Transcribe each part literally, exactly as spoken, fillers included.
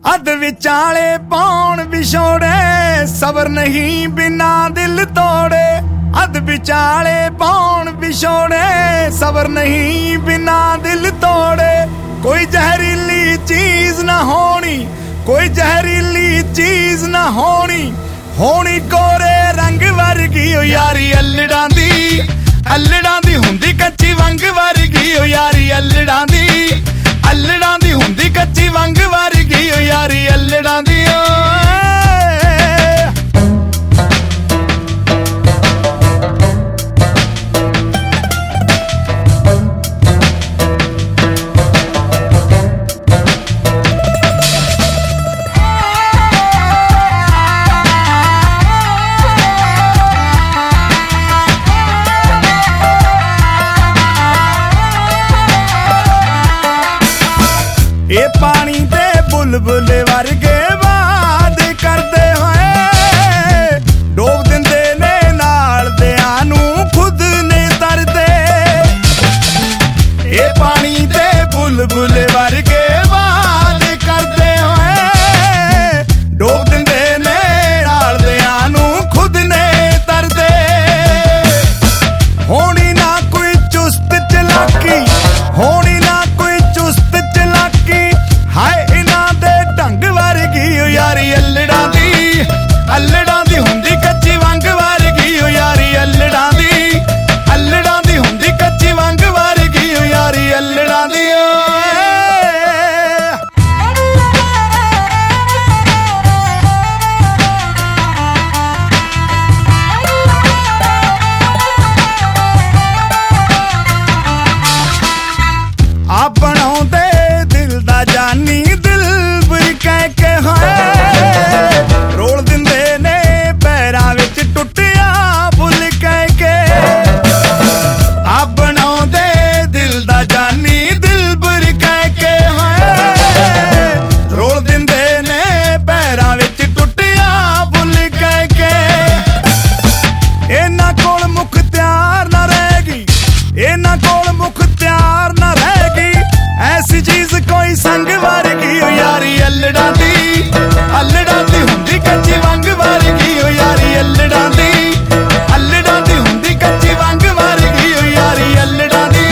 अध विचाले पौन विछोड़े सबर नहीं बिना दिल तोड़े। अध विचाले पौन विछोड़े सबर नहीं बिना दिल तोड़े। कोई जहरीली चीज ना होनी, कोई जहरीली चीज ना होनी, होनी कोरे रंग वर्गी ओ यारी अल्लड़ां दी। अल्लड़ां दी हुंदी कच्ची वंग वर्गी ओ यारी अल्लड़ां दी। अल्लड़ां दी हुंदी कच्ची वंग वर्गी ओ यारी अल्लड़ां दी। ये पानी दे बुलबुल वर्गे बात करदे होए डोब दिंदे ने नाल दियां नूं खुद ने तरदे। ये पानी दे बुलबुल वर्गे बात करदे होए डोब दिंदे ने नाल दियां नूं खुद ने तरदे। होनी ना कोई चुस्त चलाकी, होनी ना कोई चुस्त चलाकी, हाय इन्हां दे ढंग वर्गी ओ यारी अल्लड़ां दी। अल्लड़ां दी हुंदी कच्ची वंग वर्गी ओ यारी अल्लड़ां दी। अल्लड़ां दी हुंदी कच्ची वंग वर्गी ओ यारी अल्लड़ां दी। आ बनाउंदे दिल दा जानी दिल बुर कह के होए रोल दिंदे ने पैरां विच टुटिया फुल कह के। आ बनाउंदे दिल दा जानी दिल बुर कह के होए रोल दिंदे ने पैरां विच टुटिया फुल कह के। इन्हां कोल मुख त्यार ना रहेगी, इन्हां कोल मुख त्यार ना रहेगी, ऐसी चीज कोई संग वर्गी ओ यारी अल्लड़ां दी। अल्लड़ां दी हुंदी कच्ची वंग वर्गी ओ यारी अल्लड़ां दी। अल्लड़ां दी हुंदी कच्ची वंग वर्गी ओ यारी अल्लड़ां दी।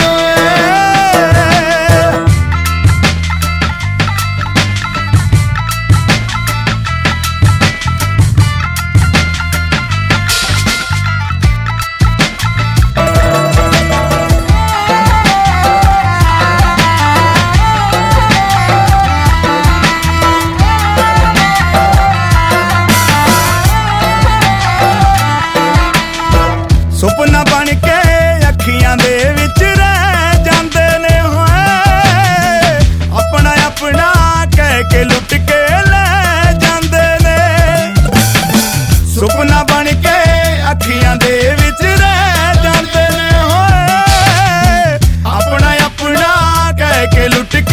सुपना बन के अखियां दे विच रह जांदे ने होए अपना अपना कह के लुट के ले जांदे ने। सुपना बन के अखियां दे विच रह जांदे ने होए अपना अपना कह के लुट